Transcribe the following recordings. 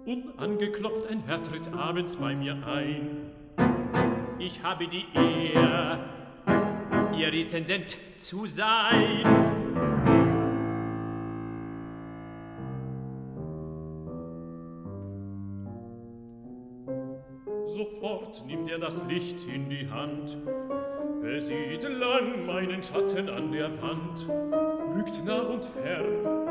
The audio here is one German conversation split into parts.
Unangeklopft ein Herr tritt abends bei mir ein. Ich habe die Ehre, Ihr Rezensent zu sein. Sofort nimmt er das Licht in die Hand, besieht lang meinen Schatten an der Wand, rückt nah und fern.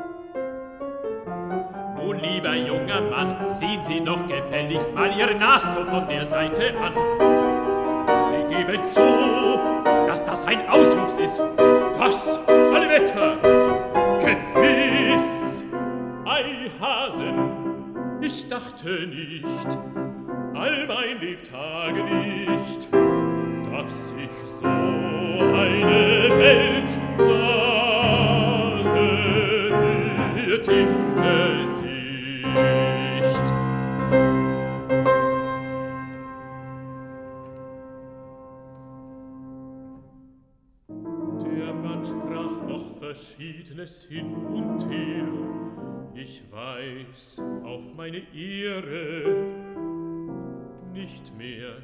Nun, lieber junger Mann, sehen Sie doch gefälligst mal Ihr Nas so von der Seite an. Sie geben zu, dass das ein Auswuchs ist, das alle Wetter gewiss. Ei, Hasen, ich dachte nicht, all mein Lebtage nicht, dass ich so eine Weltnase wird im Gesicht. Der Mann sprach noch Verschiedenes hin und her. Ich weiß auf meine Ehre nicht mehr.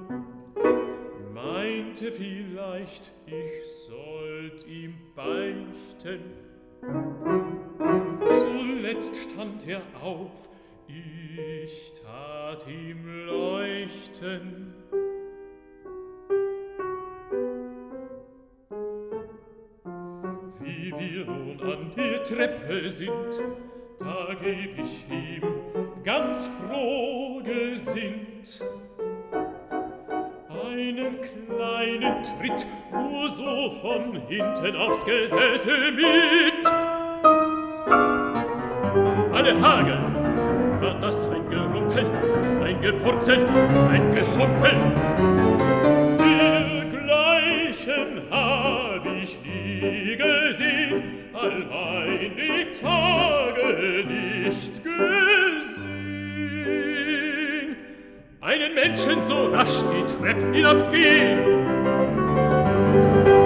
Meinte vielleicht, ich sollt ihm beichten. Zuletzt stand er auf, ich tat ihm leuchten. Wie wir nun an die Treppe sind, da geb ich ihm ganz froh gesinnt einen kleinen Tritt, nur so von hinten aufs Gesäße mit. Alle Hagel, war das ein Gerumpel, ein Gepurzel, ein Gehumpel? Dergleichen hab ich nie gesehen, allein die Tage nicht gesehen. Einen Menschen so rasch die Trepp hinabgehen.